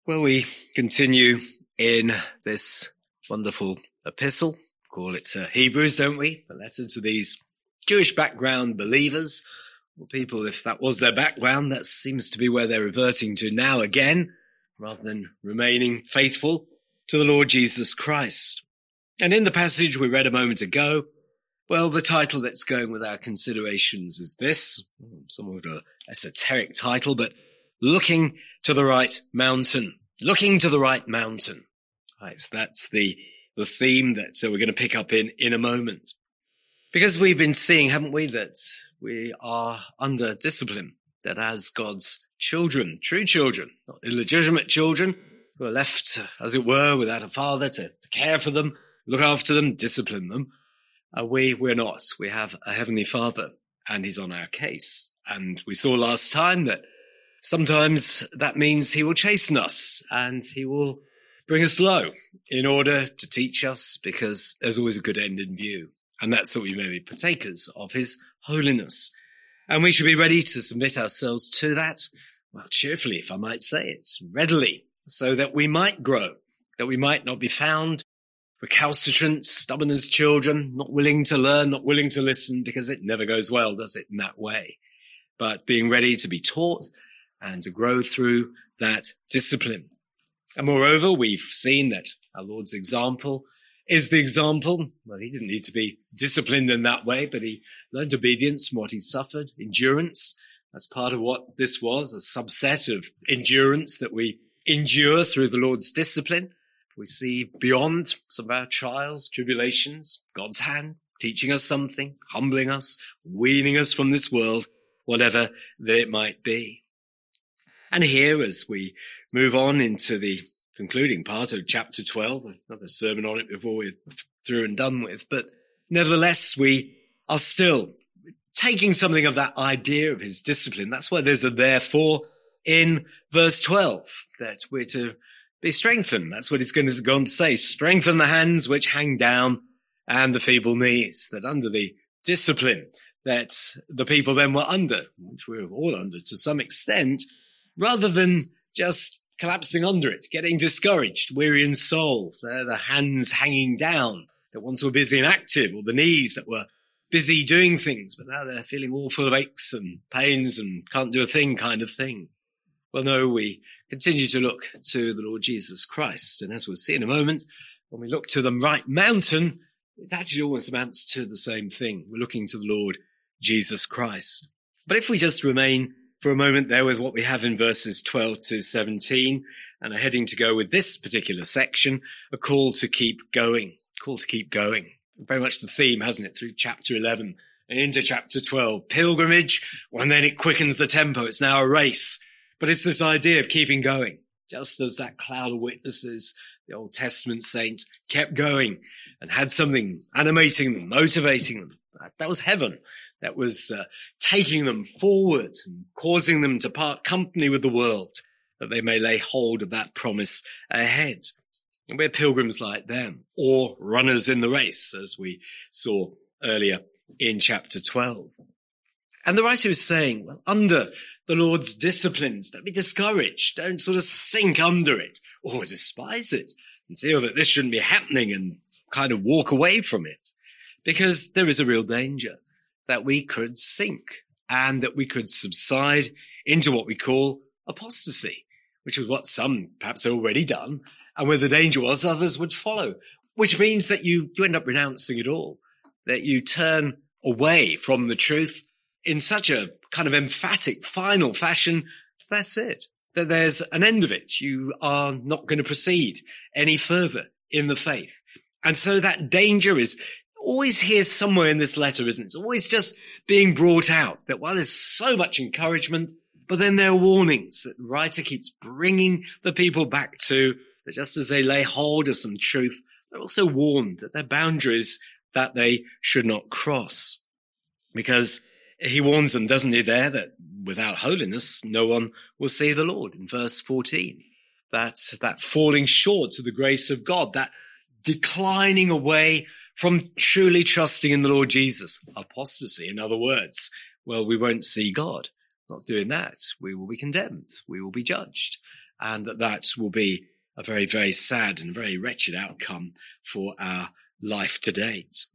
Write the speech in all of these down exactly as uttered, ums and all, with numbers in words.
Well, we continue in this wonderful epistle. Call it uh, Hebrews, don't we? A letter to these Jewish background believers, or people, if that was their background, that seems to be where they're reverting to now again, rather than remaining faithful to the Lord Jesus Christ. And in the passage we read a moment ago, well, the title that's going with our considerations is this, somewhat of an esoteric title, but Looking to the Right Mountain. Looking to the Right Mountain. Right, so that's the, the theme that so we're going to pick up in, in a moment. Because we've been seeing, haven't we, that we are under discipline, that as God's children, true children, not illegitimate children, who are left, as it were, without a father to, to care for them, look after them, discipline them, uh, we, we're not. We have a heavenly Father, and he's on our case. And we saw last time that sometimes that means he will chasten us and he will bring us low in order to teach us, because there's always a good end in view. And that's that we may be partakers of his holiness. And we should be ready to submit ourselves to that, well, cheerfully, if I might say it, readily, so that we might grow, that we might not be found recalcitrant, stubborn as children, not willing to learn, not willing to listen, because it never goes well, does it, in that way? But being ready to be taught and to grow through that discipline. And moreover, we've seen that our Lord's example is the example. Well, he didn't need to be disciplined in that way, but he learned obedience from what he suffered, endurance. That's part of what this was, a subset of endurance that we endure through the Lord's discipline. We see beyond some of our trials, tribulations, God's hand teaching us something, humbling us, weaning us from this world, whatever that it might be. And here, as we move on into the concluding part of chapter twelve, another sermon on it before we're through and done with, but nevertheless, we are still taking something of that idea of his discipline. That's why there's a therefore in verse twelve, that we're to be strengthened. That's what he's going to go on to say. Strengthen the hands which hang down and the feeble knees. That under the discipline that the people then were under, which we were all under to some extent, rather than just collapsing under it, getting discouraged, weary in soul, they're the hands hanging down that once were busy and active, or the knees that were busy doing things, but now they're feeling all full of aches and pains and can't do a thing kind of thing. Well, no, we continue to look to the Lord Jesus Christ. And as we'll see in a moment, when we look to the right mountain, it actually almost amounts to the same thing. We're looking to the Lord Jesus Christ. But if we just remain for a moment there with what we have in verses twelve to seventeen, and are heading to go with this particular section, a call to keep going, call to keep going. Very much the theme, hasn't it, through chapter eleven and into chapter twelve. Pilgrimage, well, and then it quickens the tempo. It's now a race. But it's this idea of keeping going, just as that cloud of witnesses, the Old Testament saints, kept going and had something animating them, motivating them. That was heaven. That was uh, taking them forward and causing them to part company with the world, that they may lay hold of that promise ahead. And we're pilgrims like them, or runners in the race, as we saw earlier in chapter twelve. And the writer is saying, well, under the Lord's disciplines, don't be discouraged. Don't sort of sink under it or despise it and feel that this shouldn't be happening and kind of walk away from it. Because there is a real danger that we could sink and that we could subside into what we call apostasy, which was what some perhaps had already done, and where the danger was others would follow, which means that you, you end up renouncing it all, that you turn away from the truth in such a kind of emphatic, final fashion. That's it, that there's an end of it. You are not going to proceed any further in the faith. And so that danger is always here somewhere in this letter, isn't it? It's always just being brought out, that while there's so much encouragement, but then there are warnings that the writer keeps bringing the people back to, that just as they lay hold of some truth, they're also warned that there are boundaries that they should not cross. Because he warns them, doesn't he, there, that without holiness, no one will see the Lord in verse fourteen. That, that falling short to the grace of God, that declining away from truly trusting in the Lord Jesus. Apostasy, in other words. Well, we won't see God. Not doing that. We will be condemned. We will be judged. and that that will be a very, very sad and very wretched outcome for our life to date.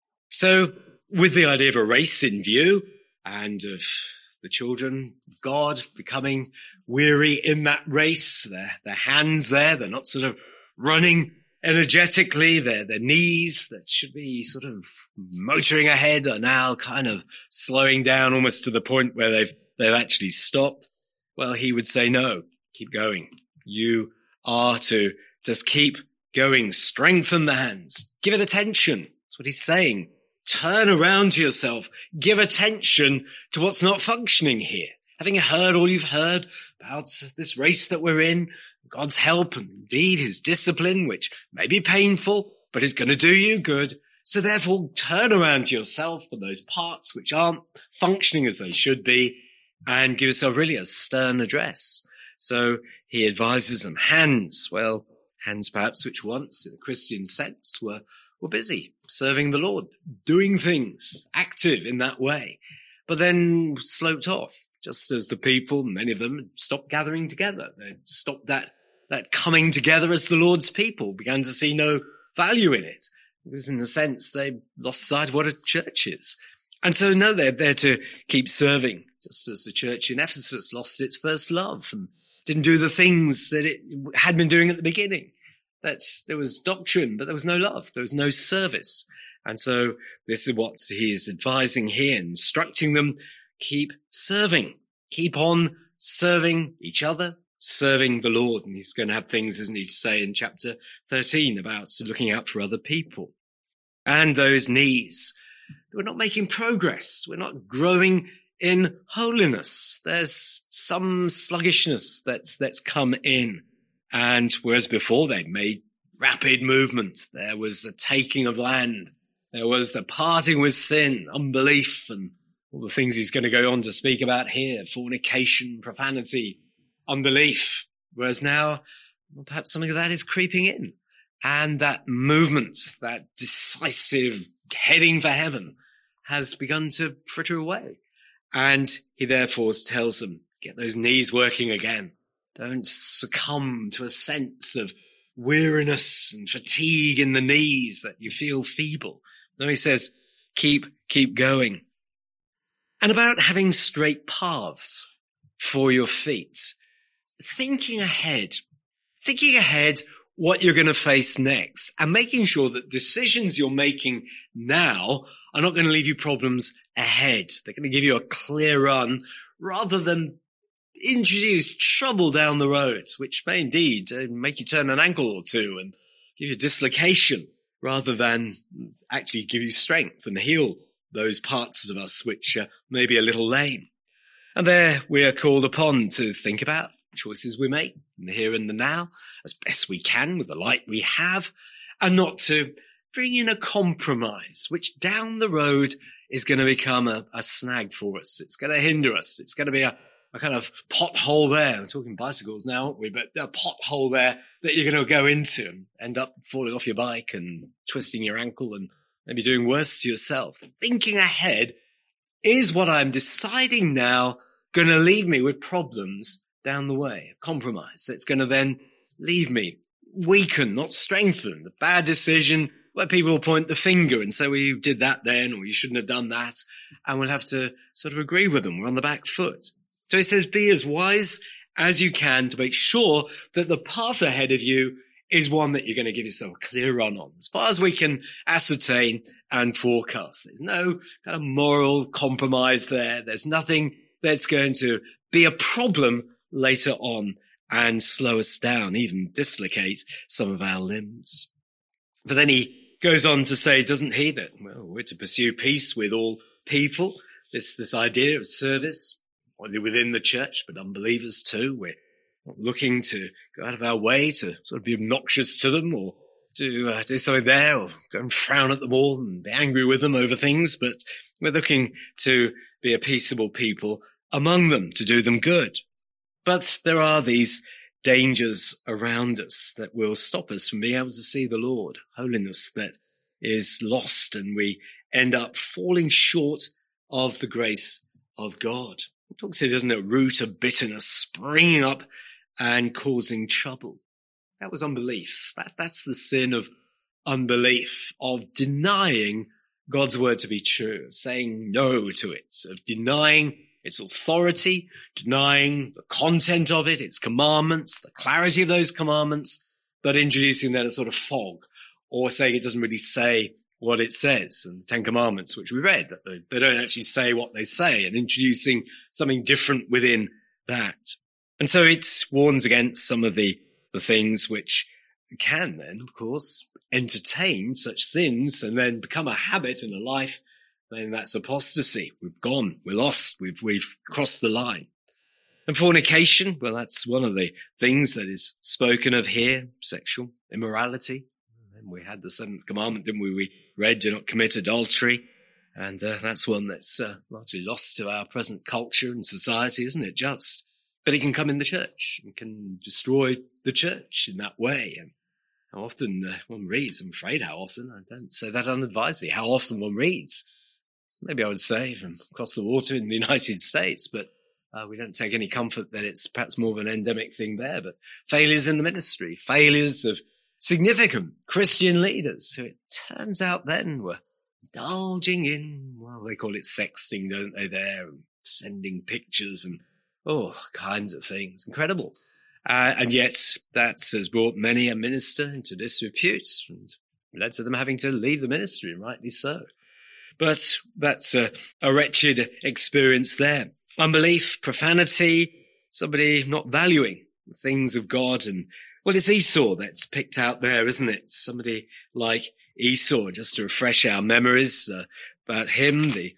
So with the idea of a race in view and of the children of God becoming weary in that race, their, their hands there, they're not sort of running energetically, their, their knees that should be sort of motoring ahead are now kind of slowing down almost to the point where they've, they've actually stopped. Well, he would say, no, keep going. You are to just keep going. Strengthen the hands. Give it attention. That's what he's saying. Turn around to yourself. Give attention to what's not functioning here. Having heard all you've heard about this race that we're in, God's help and indeed his discipline, which may be painful, but is going to do you good. So therefore, turn around to yourself for those parts which aren't functioning as they should be and give yourself really a stern address. So he advises them, hands, well, hands perhaps which once in a Christian sense were, were busy serving the Lord, doing things, active in that way, but then sloped off, just as the people, many of them, stopped gathering together. They stopped that, that coming together as the Lord's people, began to see no value in it. Because in a sense, they lost sight of what a church is. And so no, they're there to keep serving, just as the church in Ephesus lost its first love and didn't do the things that it had been doing at the beginning. That's, there was doctrine, but there was no love. There was no service. And so this is what he's advising here, instructing them, keep serving, keep on serving each other, serving the Lord. And he's going to have things, isn't he, to say in chapter thirteen about looking out for other people. And those knees, we're not making progress. We're not growing in holiness. There's some sluggishness that's, that's come in. And whereas before they'd made rapid movement, there was the taking of land. There was the parting with sin, unbelief, and all the things he's going to go on to speak about here, fornication, profanity, unbelief. Whereas now, well, perhaps something of that is creeping in. And that movement, that decisive heading for heaven has begun to fritter away. And he therefore tells them, get those knees working again. Don't succumb to a sense of weariness and fatigue in the knees that you feel feeble. No, he says, keep, keep going. And about having straight paths for your feet. Thinking ahead, thinking ahead what you're going to face next and making sure that decisions you're making now are not going to leave you problems ahead. They're going to give you a clear run rather than introduce trouble down the road, which may indeed uh, make you turn an ankle or two and give you a dislocation rather than actually give you strength and heal those parts of us which uh, may be a little lame. And there we are called upon to think about choices we make in the here and the now as best we can with the light we have, and not to bring in a compromise which down the road is going to become a, a snag for us. It's going to hinder us. It's going to be a a kind of pothole there. We're talking bicycles now, aren't we? But a pothole there that you're going to go into and end up falling off your bike and twisting your ankle and maybe doing worse to yourself. Thinking ahead, is what I'm deciding now going to leave me with problems down the way? A compromise that's going to then leave me weakened, not strengthened. A bad decision where people will point the finger and say, well, you did that then, or you shouldn't have done that. And we'll have to sort of agree with them. We're on the back foot. So he says, be as wise as you can to make sure that the path ahead of you is one that you're going to give yourself a clear run on, as far as we can ascertain and forecast. There's no kind of moral compromise there. There's nothing that's going to be a problem later on and slow us down, even dislocate some of our limbs. But then he goes on to say, doesn't he, that, well, we're to pursue peace with all people. This, this idea of service, within the church, but unbelievers too. We're not looking to go out of our way to sort of be obnoxious to them or to uh, do something there or go and frown at them all and be angry with them over things, but we're looking to be a peaceable people among them, to do them good. But there are these dangers around us that will stop us from being able to see the Lord, holiness that is lost, and we end up falling short of the grace of God. It talks here, doesn't it, root of bitterness springing up and causing trouble. That was unbelief. That, that's the sin of unbelief, of denying God's word to be true, of saying no to it, of denying its authority, denying the content of it, its commandments, the clarity of those commandments, but introducing then a sort of fog, or saying it doesn't really say what it says. And the Ten Commandments, which we read, that they, they don't actually say what they say, and introducing something different within that. And so it warns against some of the, the things which can then, of course, entertain such sins and then become a habit in a life. Then that's apostasy. We've gone, we're lost, we've, we've crossed the line. And fornication, well, that's one of the things that is spoken of here, sexual immorality. And we had the seventh commandment, didn't we? We read, do not commit adultery. And uh, that's one that's uh, largely lost to our present culture and society, isn't it? Just. But it can come in the church and can destroy the church in that way. And how often uh, one reads, I'm afraid how often, I don't say that unadvisedly, how often one reads. Maybe I would say from across the water in the United States, but uh, we don't take any comfort that it's perhaps more of an endemic thing there. But failures in the ministry, failures of significant Christian leaders who it turns out then were indulging in, well, they call it sexting, don't they, there, and sending pictures and oh, kinds of things. Incredible. Uh, and yet that has brought many a minister into disrepute and led to them having to leave the ministry, and rightly so. But that's a, a wretched experience there. Unbelief, profanity, somebody not valuing the things of God. And well, it's Esau that's picked out there, isn't it? Somebody like Esau, just to refresh our memories uh, about him, the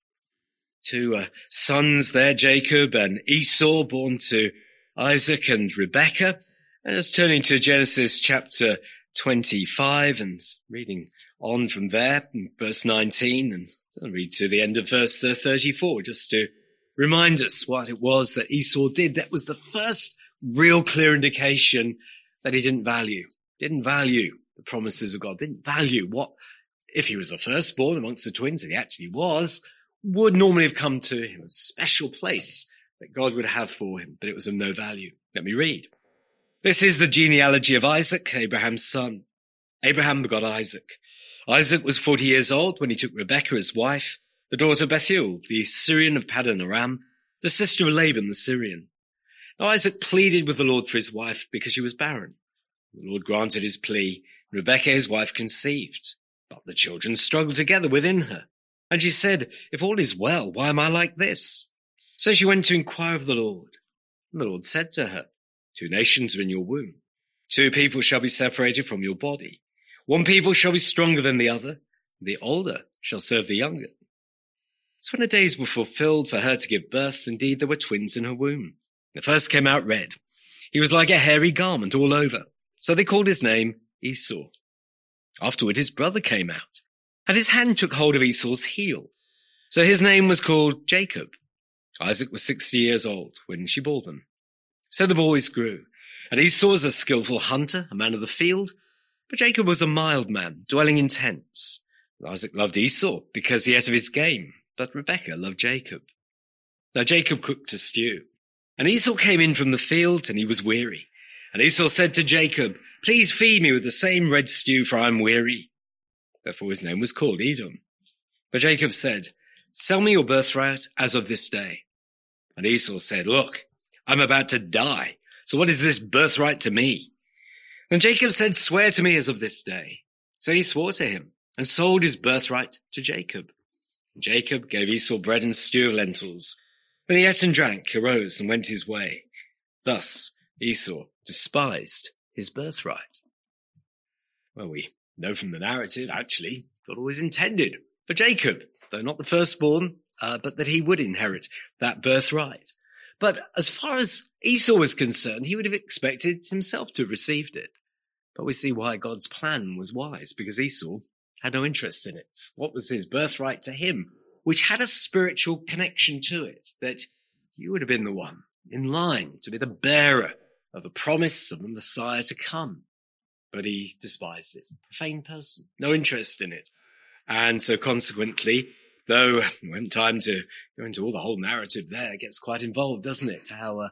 two uh, sons there, Jacob and Esau, born to Isaac and Rebekah. And just turning to Genesis chapter twenty-five and reading on from there, verse nineteen, and I'll read to the end of verse uh, thirty-four, just to remind us what it was that Esau did. That was the first real clear indication that he didn't value, didn't value the promises of God, didn't value what, if he was the firstborn amongst the twins, and he actually was, would normally have come to him, a special place that God would have for him, but it was of no value. Let me read. This is the genealogy of Isaac, Abraham's son. Abraham begot Isaac. Isaac was forty years old when he took Rebekah as wife, the daughter of Bethuel, the Syrian of Paddan Aram, the sister of Laban the Syrian. Now Isaac pleaded with the Lord for his wife because she was barren. The Lord granted his plea. Rebekah, his wife, conceived, but the children struggled together within her. And she said, if all is well, why am I like this? So she went to inquire of the Lord. And the Lord said to her, two nations are in your womb. Two people shall be separated from your body. One people shall be stronger than the other. The older shall serve the younger. So when the days were fulfilled for her to give birth, indeed there were twins in her womb. The first came out red. He was like a hairy garment all over. So they called his name Esau. Afterward his brother came out, and his hand took hold of Esau's heel. So his name was called Jacob. Isaac was sixty years old when she bore them. So the boys grew, and Esau was a skillful hunter, a man of the field, but Jacob was a mild man, dwelling in tents. And Isaac loved Esau because he ate of his game, but Rebekah loved Jacob. Now Jacob cooked a stew, and Esau came in from the field, and he was weary. And Esau said to Jacob, please feed me with the same red stew, for I am weary. Therefore his name was called Edom. But Jacob said, sell me your birthright as of this day. And Esau said, look, I'm about to die. So what is this birthright to me? Then Jacob said, swear to me as of this day. So he swore to him and sold his birthright to Jacob. And Jacob gave Esau bread and stew of lentils. Then he ate and drank, arose and went his way. Thus Esau despised his birthright. Well, we know from the narrative, actually, God always intended for Jacob, though not the firstborn, uh, but that he would inherit that birthright. But as far as Esau was concerned, he would have expected himself to have received it. But we see why God's plan was wise, because Esau had no interest in it. What was his birthright to him, which had a spiritual connection to it, that you would have been the one in line to be the bearer of the promise of the Messiah to come. But he despised it. Profane person, no interest in it. And so consequently, though we haven't time to go into all the whole narrative there, it gets quite involved, doesn't it? How uh,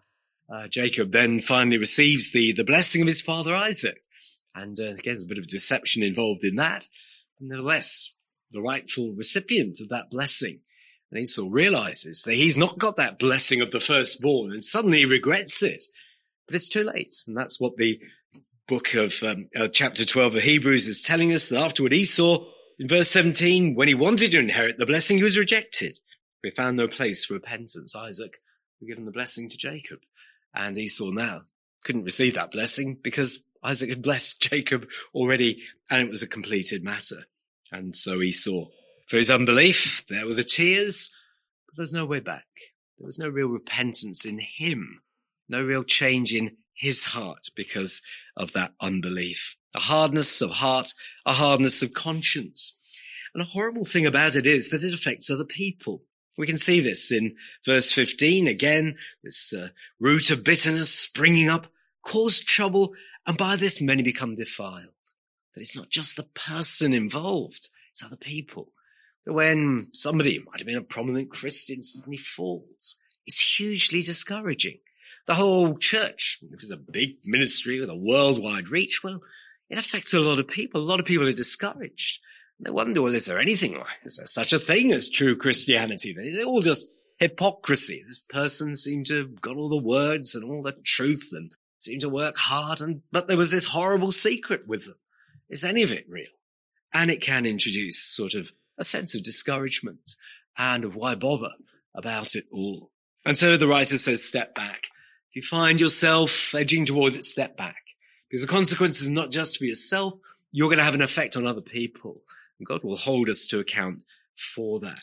uh, Jacob then finally receives the, the blessing of his father Isaac. And uh, again, there's a bit of deception involved in that. Nevertheless, the rightful recipient of that blessing. And Esau realizes that he's not got that blessing of the firstborn, and suddenly he regrets it. But it's too late. And that's what the book of um, uh, chapter twelve of Hebrews is telling us, that afterward Esau, in verse seventeen, when he wanted to inherit the blessing, he was rejected. We found no place for repentance. Isaac was given the blessing to Jacob. And Esau now couldn't receive that blessing because Isaac had blessed Jacob already, and it was a completed matter. And so Esau, for his unbelief, there were the tears, but there's no way back. There was no real repentance in him, no real change in his heart because of that unbelief. A hardness of heart, a hardness of conscience. And a horrible thing about it is that it affects other people. We can see this in verse fifteen. Again, this uh, root of bitterness springing up caused trouble, and by this many become defiled. That it's not just the person involved, it's other people. That when somebody, might have been a prominent Christian, suddenly falls, it's hugely discouraging. The whole church, if it's a big ministry with a worldwide reach, well, it affects a lot of people. A lot of people are discouraged. They wonder, well, is there anything like, is there such a thing as true Christianity? Then is it all just hypocrisy? This person seemed to have got all the words and all the truth and seemed to work hard, and but there was this horrible secret with them. Is any of it real? And it can introduce sort of a sense of discouragement and of why bother about it all. And so the writer says, step back. If you find yourself edging towards it, step back. Because the consequence is not just for yourself, you're going to have an effect on other people. And God will hold us to account for that.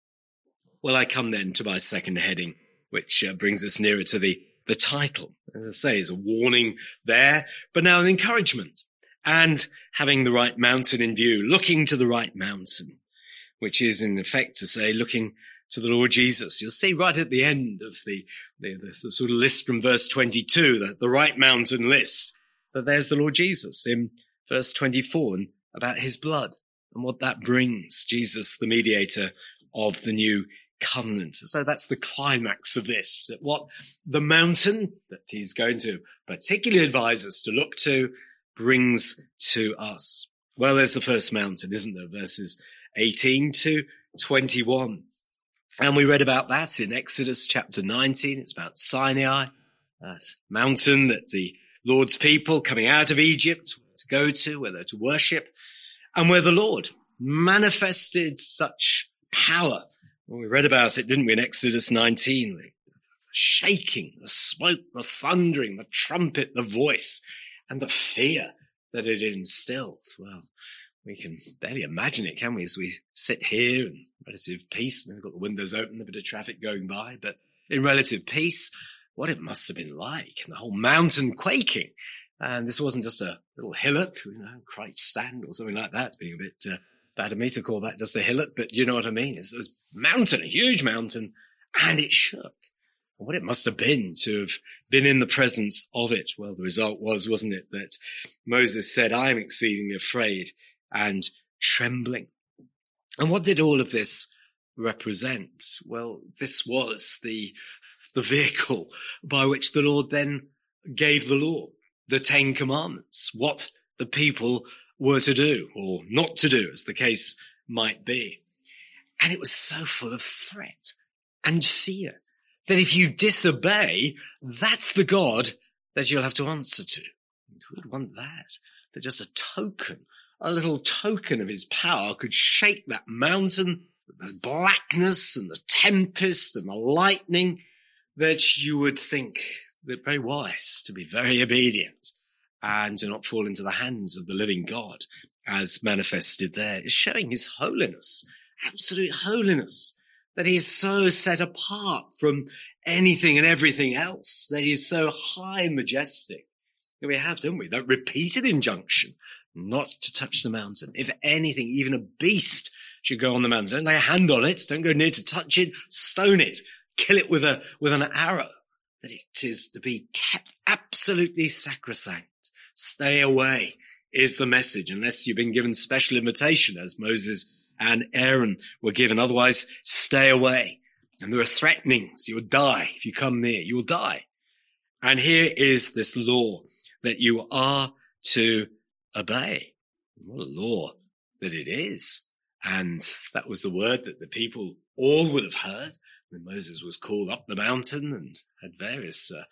Well, I come then to my second heading, which uh, brings us nearer to the, the title. As I say, is a warning there, but now an encouragement. And having the right mountain in view, looking to the right mountain, which is in effect to say, looking to the Lord Jesus. You'll see right at the end of the, the, the, the sort of list from verse twenty-two, the, the right mountain list, that there's the Lord Jesus in verse twenty-four, and about his blood and what that brings, Jesus, the mediator of the new covenant. So that's the climax of this, that what the mountain that he's going to particularly advise us to look to brings to us. Well, there's the first mountain, isn't there? Verses eighteen to twenty-one. And we read about that in Exodus chapter nineteen. It's about Sinai, that mountain that the Lord's people coming out of Egypt were to go to, where they're to worship, and where the Lord manifested such power. Well, we read about it, didn't we, in Exodus nineteen? The shaking, the smoke, the thundering, the trumpet, the voice, and the fear that it instilled. Well, we can barely imagine it, can we, as we sit here in relative peace, and we've got the windows open, a bit of traffic going by, but in relative peace, what it must have been like, and the whole mountain quaking. And this wasn't just a little hillock, you know, crouch stand or something like that. It's being a bit uh, bad of me to call that just a hillock, but you know what I mean. It's a mountain, a huge mountain, and it shook. And what it must have been to have been in the presence of it. Well, the result was, wasn't it, that Moses said, I am exceedingly afraid and trembling. And what did all of this represent? Well, this was the, the vehicle by which the Lord then gave the law, the Ten Commandments, what the people were to do or not to do, as the case might be. And it was so full of threat and fear that if you disobey, that's the God that you'll have to answer to. Who would want that? That just a token, a little token of his power could shake that mountain, the blackness and the tempest and the lightning, that you would think that very wise to be very obedient and to not fall into the hands of the living God as manifested there. It's showing his holiness, absolute holiness, that he is so set apart from anything and everything else, that he is so high and majestic. We have, don't we, that repeated injunction not to touch the mountain. If anything, even a beast should go on the mountain, don't lay a hand on it, don't go near to touch it, stone it, kill it with a with an arrow. That it is to be kept absolutely sacrosanct. Stay away is the message, unless you've been given special invitation, as Moses and Aaron were given. Otherwise, stay away. And there are threatenings. You'll die if you come near. You will die. And here is this law that you are to obey. What a law that it is. And that was the word that the people all would have heard when Moses was called up the mountain and had various uh,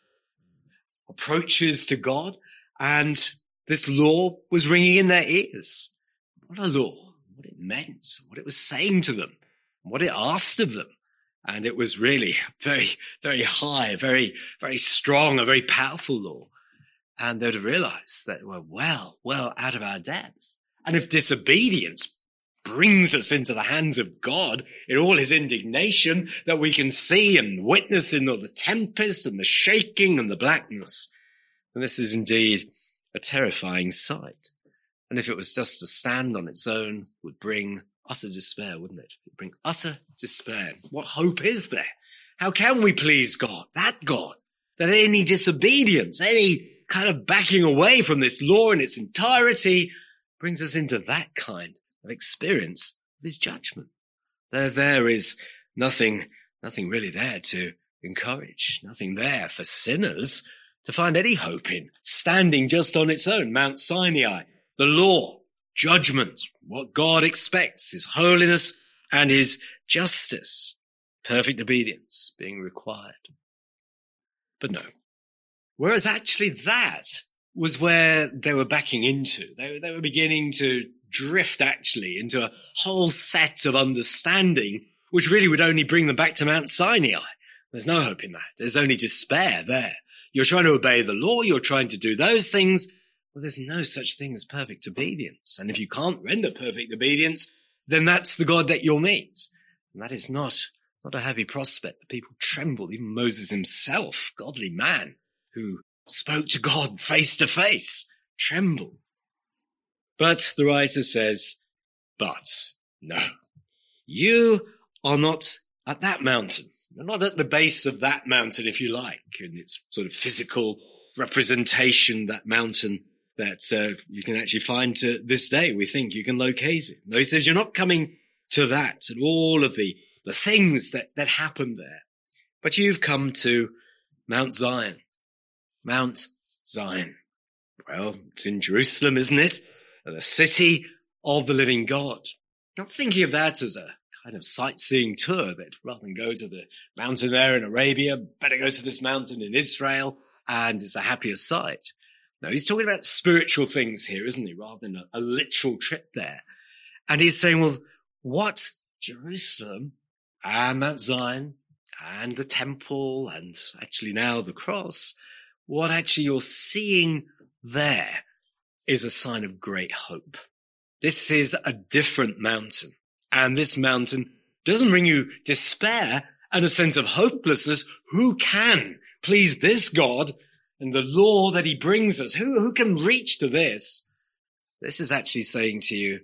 approaches to God. And this law was ringing in their ears. What a law, what it meant, what it was saying to them, what it asked of them. And it was really very, very high, very, very strong, a very powerful law. And they'd have realized that we're well, well out of our depth. And if disobedience brings us into the hands of God in all his indignation that we can see and witness in all the tempest and the shaking and the blackness, then this is indeed a terrifying sight. And if it was just to stand on its own, would bring utter despair, wouldn't it? It would bring utter despair. What hope is there? How can we please God, that God, that any disobedience, any kind of backing away from this law in its entirety brings us into that kind of experience of his judgment? There, there is nothing, nothing really there to encourage, nothing there for sinners to find any hope in, standing just on its own. Mount Sinai, the law, judgment, what God expects, his holiness and his justice, perfect obedience being required. But no. Whereas actually that was where they were backing into. They, they were beginning to drift actually into a whole set of understanding, which really would only bring them back to Mount Sinai. There's no hope in that. There's only despair there. You're trying to obey the law. You're trying to do those things. Well, there's no such thing as perfect obedience. And if you can't render perfect obedience, then that's the God that you'll meet. And that is not, not a happy prospect. The people trembled. Even Moses himself, godly man, who spoke to God face to face, trembled. But the writer says, but no, you are not at that mountain. You're not at the base of that mountain, if you like, in its sort of physical representation, that mountain that uh, you can actually find to this day. We think you can locate it. No, he says you're not coming to that and all of the, the things that, that happen there, but you've come to Mount Zion. Mount Zion. Well, it's in Jerusalem, isn't it? The city of the living God. Not thinking of that as a kind of sightseeing tour that rather than go to the mountain there in Arabia, better go to this mountain in Israel and it's a happier sight. No, he's talking about spiritual things here, isn't he? Rather than a, a literal trip there. And he's saying, well, what Jerusalem and Mount Zion and the temple and actually now the cross, what actually you're seeing there is a sign of great hope. This is a different mountain. And this mountain doesn't bring you despair and a sense of hopelessness. Who can please this God and the law that he brings us? Who, who can reach to this? This is actually saying to you,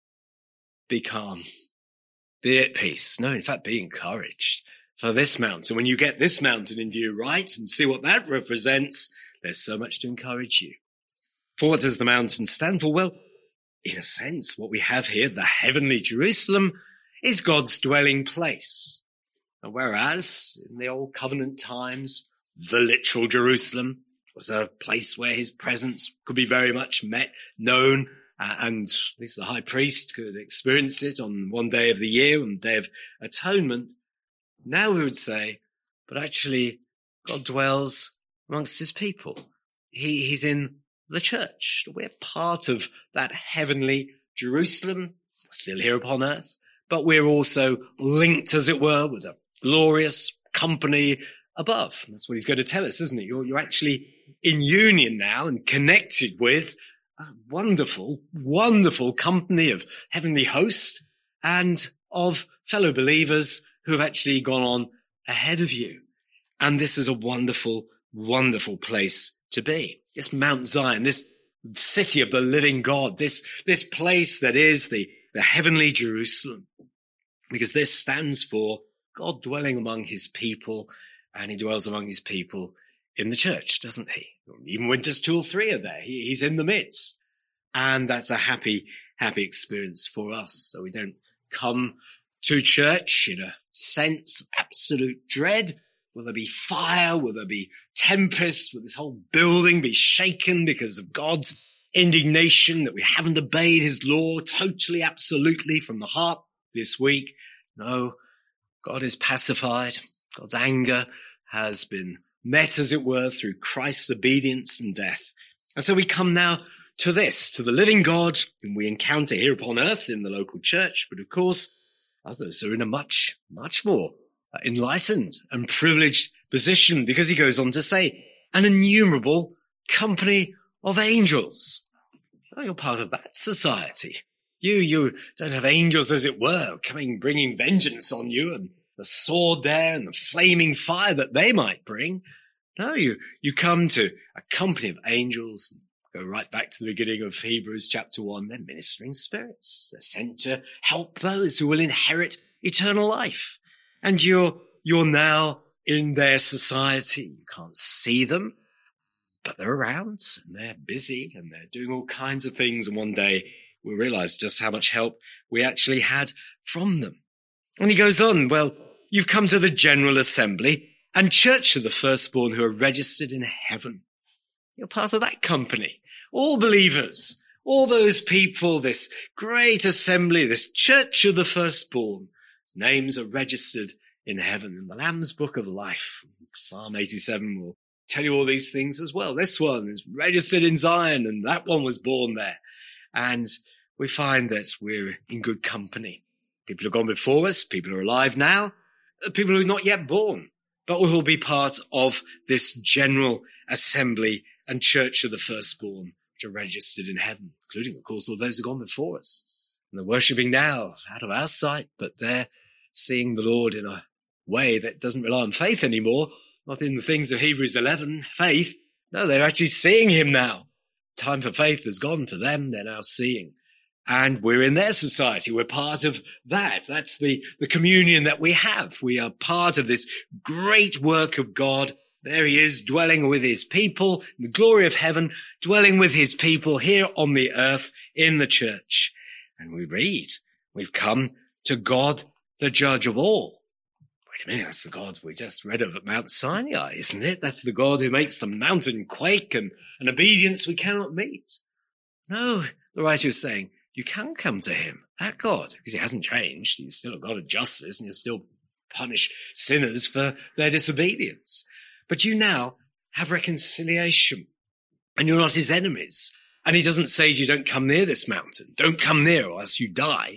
be calm, be at peace. No, in fact, be encouraged. For this mountain, when you get this mountain in view, right, and see what that represents, there's so much to encourage you. For what does the mountain stand for? Well, in a sense, what we have here, the heavenly Jerusalem, is God's dwelling place. And whereas in the old covenant times, the literal Jerusalem was a place where his presence could be very much met, known, uh, and at least the high priest could experience it on one day of the year, on the Day of Atonement. Now we would say, but actually God dwells amongst his people. He, he's in the church. We're part of that heavenly Jerusalem, still here upon earth, but we're also linked, as it were, with a glorious company above. And that's what he's going to tell us, isn't it? You're, you're actually in union now and connected with a wonderful, wonderful company of heavenly hosts and of fellow believers who have actually gone on ahead of you. And this is a wonderful, wonderful place to be. This Mount Zion, this city of the living God, this, this place that is the, the heavenly Jerusalem, because this stands for God dwelling among his people, and he dwells among his people in the church, doesn't he? Even when just two or three are there, he, he's in the midst. And that's a happy, happy experience for us. So we don't come to church in a sense of absolute dread, Will there be fire? Will there be tempest? Will this whole building be shaken because of God's indignation that we haven't obeyed his law totally, absolutely from the heart this week? No, God is pacified. God's anger has been met, as it were, through Christ's obedience and death. And so we come now to this, to the living God whom we encounter here upon earth in the local church, but of course others are in a much, much more enlightened and privileged position, because he goes on to say, an innumerable company of angels. Oh, you're part of that society. You, you don't have angels, as it were, coming, bringing vengeance on you, and the sword there and the flaming fire that they might bring. No, you, you come to a company of angels. Go right back to the beginning of Hebrews chapter one. They're ministering spirits. They're sent to help those who will inherit eternal life. And you're, you're now in their society. You can't see them, but they're around and they're busy and they're doing all kinds of things. And one day we'll realize just how much help we actually had from them. And he goes on, well, you've come to the General Assembly and Church of the Firstborn who are registered in heaven. You're part of that company. All believers, all those people, this great assembly, this Church of the Firstborn, names are registered in heaven in the Lamb's Book of Life. Psalm eighty-seven will tell you all these things as well. This one is registered in Zion and that one was born there. And we find that we're in good company. People have gone before us, people are alive now, people who are not yet born, but will be part of this general assembly and Church of the Firstborn, which are registered in heaven, including, of course, all those who have gone before us. And they're worshipping now out of our sight, but they're seeing the Lord in a way that doesn't rely on faith anymore, not in the things of Hebrews eleven, faith. No, they're actually seeing him now. Time for faith has gone for them. They're now seeing. And we're in their society. We're part of that. That's the, the communion that we have. We are part of this great work of God. There he is, dwelling with his people in the glory of heaven, dwelling with his people here on the earth in the church. And we read, we've come to God, the judge of all. Wait a minute, that's the God we just read of at Mount Sinai, isn't it? That's the God who makes the mountain quake and an obedience we cannot meet. No, the writer is saying, you can come to him, that God, because he hasn't changed. He's still a God of justice and he'll still punish sinners for their disobedience. But you now have reconciliation and you're not his enemies. And he doesn't say to you, don't come near this mountain. Don't come near or else you die.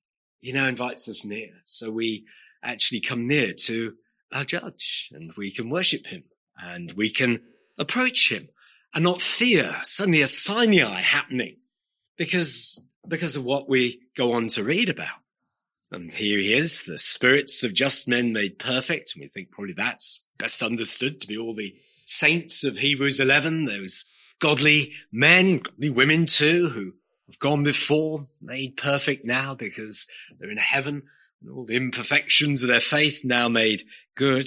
He now invites us near. So we actually come near to our judge and we can worship him and we can approach him and not fear suddenly a Sinai happening because, because of what we go on to read about. And here he is, the spirits of just men made perfect. And we think probably that's best understood to be all the saints of Hebrews eleven, those godly men, godly women too, who have gone before, made perfect now because they're in heaven, and all the imperfections of their faith now made good.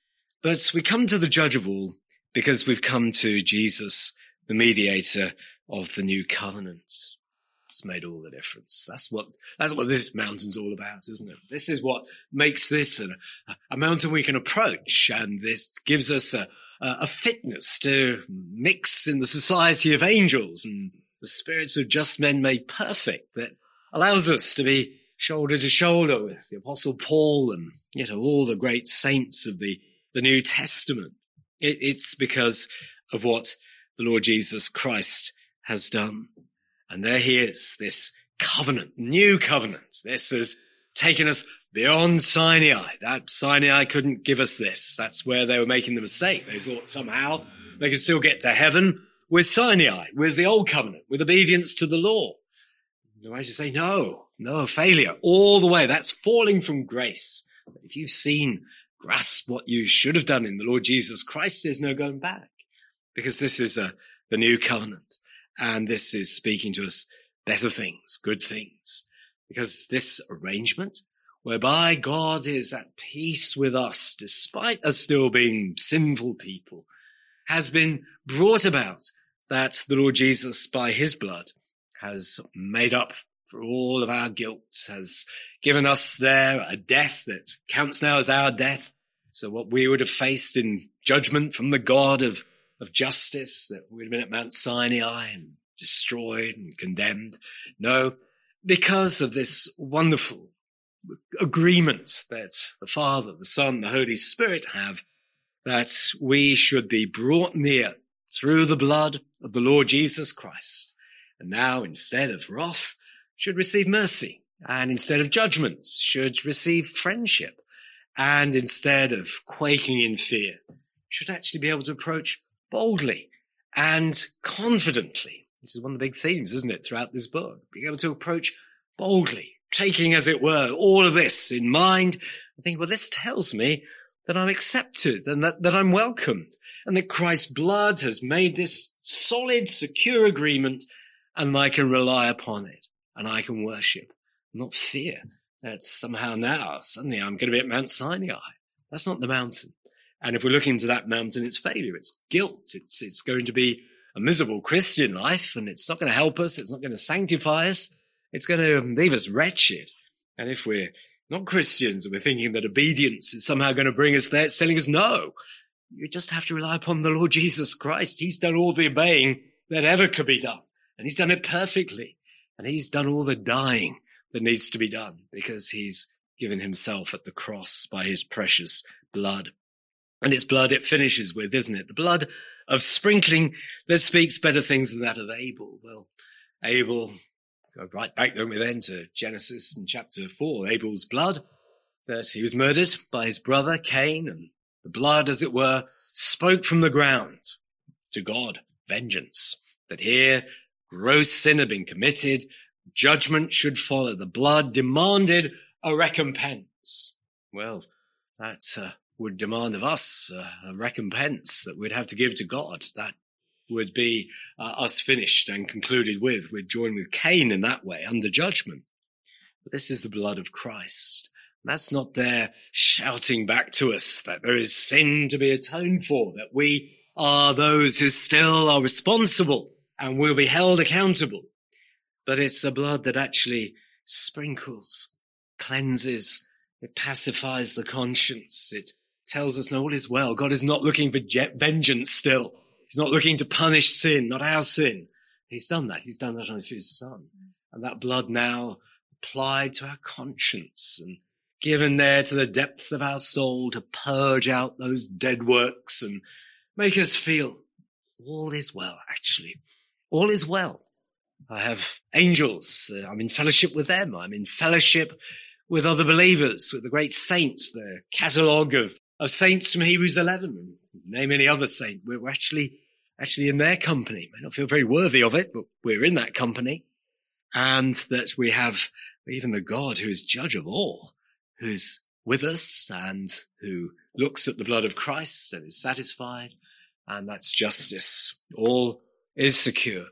But we come to the judge of all because we've come to Jesus, the mediator of the new covenant. It's made all the difference. That's what, that's what this mountain's all about, isn't it? This is what makes this a, a mountain we can approach. And this gives us a, a fitness to mix in the society of angels and the spirits of just men made perfect that allows us to be shoulder to shoulder with the Apostle Paul and, you know, all the great saints of the, the New Testament. It, it's because of what the Lord Jesus Christ has done. And there he is, this covenant, new covenant. This has taken us beyond Sinai. That Sinai couldn't give us this. That's where they were making the mistake. They thought somehow they could still get to heaven with Sinai, with the old covenant, with obedience to the law. The writers say, no, no, failure all the way. That's falling from grace. If you've seen, grasped what you should have done in the Lord Jesus Christ, there's no going back because this is a, the new covenant. And this is speaking to us better things, good things, because this arrangement whereby God is at peace with us, despite us still being sinful people, has been brought about that the Lord Jesus, by his blood, has made up for all of our guilt, has given us there a death that counts now as our death, So what we would have faced in judgment from the God of, of justice, that would have been at Mount Sinai and destroyed and condemned. No, because of this wonderful agreement that the Father, the Son, the Holy Spirit have, that we should be brought near through the blood of the Lord Jesus Christ. And now, instead of wrath, should receive mercy. And instead of judgments, should receive friendship. And instead of quaking in fear, should actually be able to approach boldly and confidently. This is one of the big themes, isn't it, throughout this book? Being able to approach boldly, taking, as it were, all of this in mind, and think, well, this tells me that I'm accepted and that, that I'm welcomed, and that Christ's blood has made this solid, secure agreement, and I can rely upon it, and I can worship, not fear that somehow now, suddenly I'm going to be at Mount Sinai. That's not the mountain. And if we're looking to that mountain, it's failure, it's guilt, it's, it's going to be a miserable Christian life, and it's not going to help us, it's not going to sanctify us, it's going to leave us wretched. And if we're not Christians and we're thinking that obedience is somehow going to bring us there, it's telling us no. You just have to rely upon the Lord Jesus Christ. He's done all the obeying that ever could be done. And he's done it perfectly. And he's done all the dying that needs to be done because he's given himself at the cross by his precious blood. And it's blood it finishes with, isn't it? The blood of sprinkling that speaks better things than that of Abel. Well, Abel, go right back, don't we then, to Genesis in chapter four, Abel's blood, that he was murdered by his brother Cain, and the blood, as it were, spoke from the ground to God, vengeance, that here gross sin had been committed, judgment should follow. The blood demanded a recompense. Well, that uh, would demand of us uh, a recompense that we'd have to give to God. That would be uh, us finished and concluded with. We'd join with Cain in that way, under judgment. But this is the blood of Christ. That's not there shouting back to us that there is sin to be atoned for, that we are those who still are responsible and will be held accountable. But it's a blood that actually sprinkles, cleanses, it pacifies the conscience. It tells us, no, all is well. God is not looking for jet vengeance still. He's not looking to punish sin, not our sin. He's done that. He's done that on his Son. And that blood now applied to our conscience and given there to the depth of our soul to purge out those dead works and make us feel all is well, actually. All is well. I have angels. Uh, I'm in fellowship with them. I'm in fellowship with other believers, with the great saints, the catalogue of, of saints from Hebrews eleven. Name any other saint. We're actually, actually in their company. May not feel very worthy of it, but we're in that company. And that we have even the God who is judge of all, who's with us and who looks at the blood of Christ and is satisfied. And that's justice. All is secure.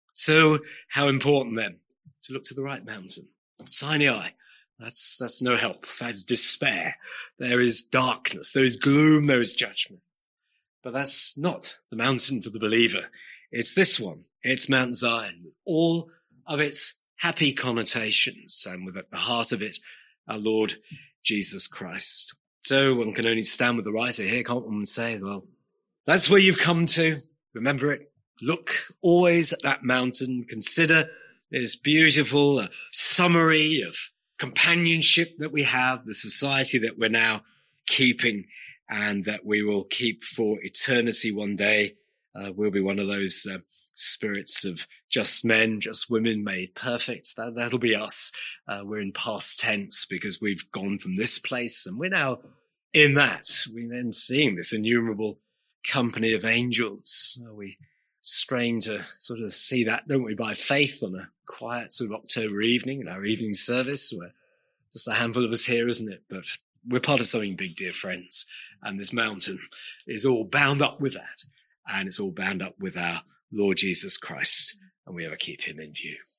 So how important then to look to the right mountain, Sinai. That's, that's no help. That's despair. There is darkness. There is gloom. There is judgment. But that's not the mountain for the believer. It's this one. It's Mount Zion with all of its happy connotations and with at the heart of it, our Lord Jesus Christ. So one can only stand with the writer here, can't one, and say, well, that's where you've come to. Remember it. Look always at that mountain. Consider this beautiful uh, summary of companionship that we have, the society that we're now keeping and that we will keep for eternity one day. Uh, we'll be one of those uh, spirits of just men, just women made perfect. That, that'll be us. Uh, we're in past tense because we've gone from this place and we're now in that. We're then seeing this innumerable company of angels. Uh, we strain to sort of see that, don't we, by faith on a quiet sort of October evening in our evening service. We're just a handful of us here, isn't it? But we're part of something big, dear friends. And this mountain is all bound up with that. And it's all bound up with our Lord Jesus Christ. And we ever keep him in view.